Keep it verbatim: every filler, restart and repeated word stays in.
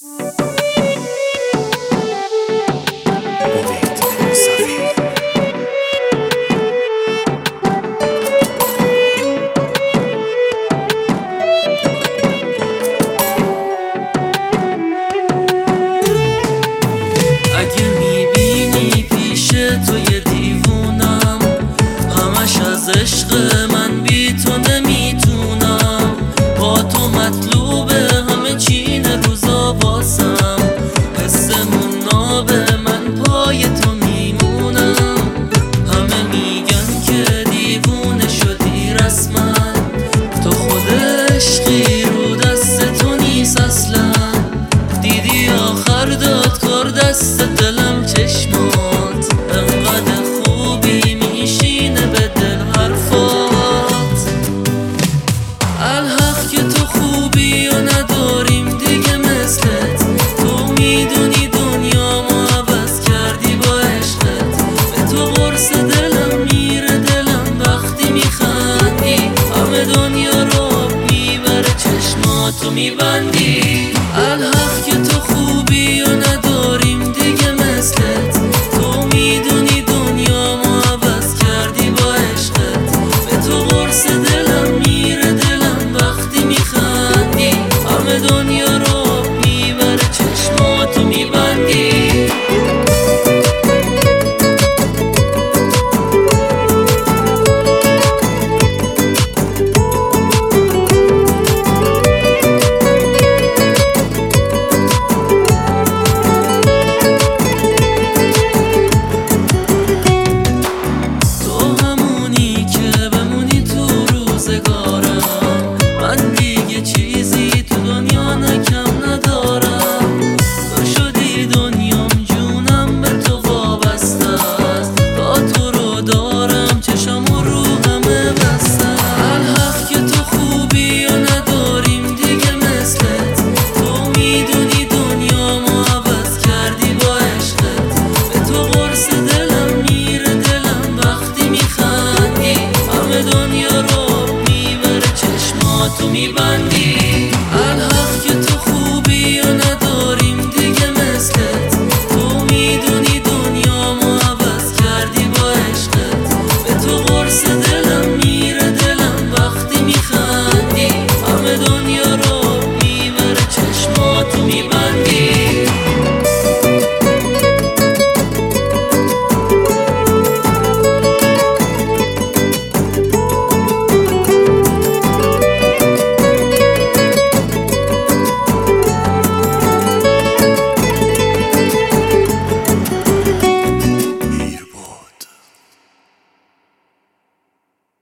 اگه میبینی پیش تو یه دیوونم، همش از عشق من بی تو نمیتونم. با تو مطلوبه همه چین روزا واسم، حسمون نابه من پای تو میمونم. همه میگن که دیوونه شدی رسما، تو خود عشقی رو دست تو نیست اصلا. دیدی آخر داد کار دست دلم چشمات، انقدر خوبی میشینه به دل حرفات. الحق که تو خوبی و نداریم دیگه مثلت، تو میدونی دنیا ما عوض کردی با عشقت. به تو قرص دلم میره دلم وقتی میخندی، همه دنیا رو میبره چشماتو میبندی. الحق که تو خوبی و نداریم